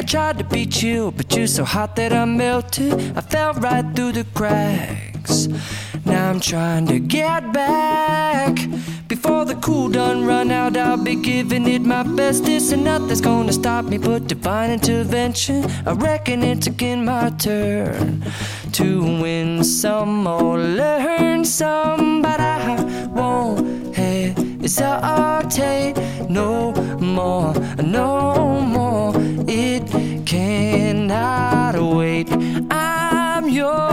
tried to be chill, but you're so hot that I melted. I fell right through the cracks. Now I'm trying to get back. Before the cool done run out, I'll be giving it my bestest, and nothing's gonna stop me but divine intervention. I reckon it's again my turn to win some or learn some, but I won't hesitate no more, no more. It cannot wait. I'm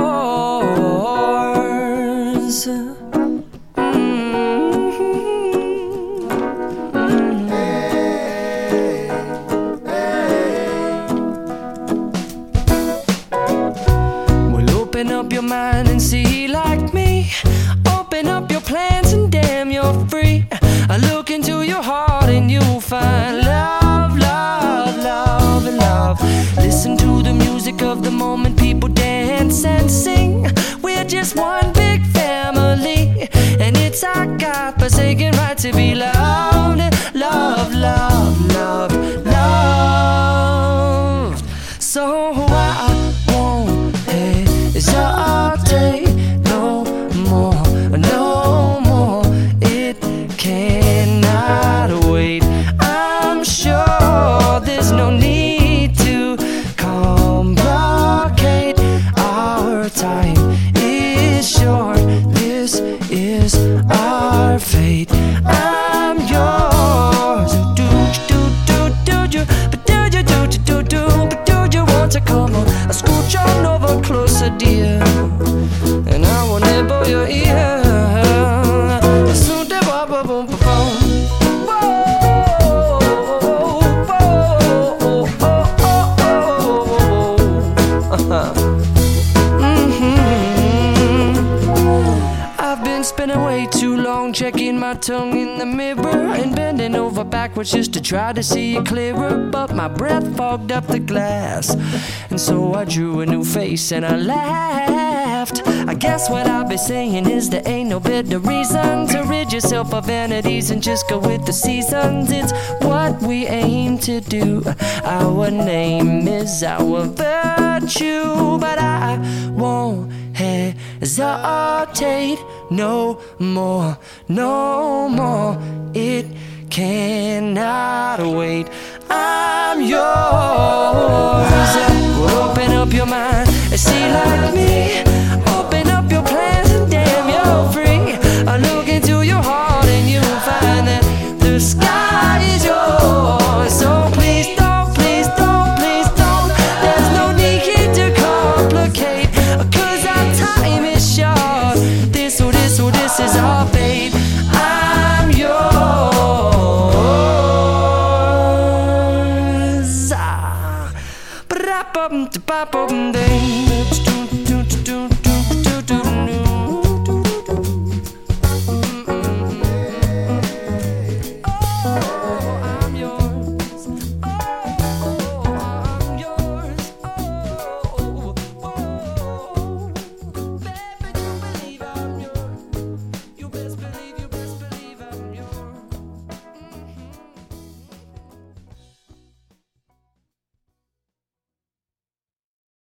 yours. Open up your mind and see like me. Open up your plans and damn, you're free. I look into your heart and you'll find love, love, love, and love. Listen to the music of the moment, people dance and sing. We're just one big family, and it's our God-forsaken right to be loved. Love, love, love, loved. So I won't hesitate no more, no more. It cannot wait. I'm sure there's no need to complicate. Our time is short. This is our fate. I'm yours. Do you, but do you, but do you want to come on? I scooch on over closer, dear, and I will nibble your ear. I've been spending way too long checking my tongue in the mirror and bending over backwards just to try to see it clearer, but my breath fogged up the glass, and so I drew a new face and I laughed. I guess what I'll be saying is there ain't no better reason to rid yourself of vanities and just go with the seasons. It's what we aim to do. Our name is our virtue, but I won't hesitate no more, no more. It cannot wait. I'm yours. Open up your mind and see like me. Open up your plans and damn, you're free. I look into your heart and you'll find that the sky is yours. So please don't, please don't, please don't. There's no need to complicate, 'cause our time is short. This is our fate. I'm yours.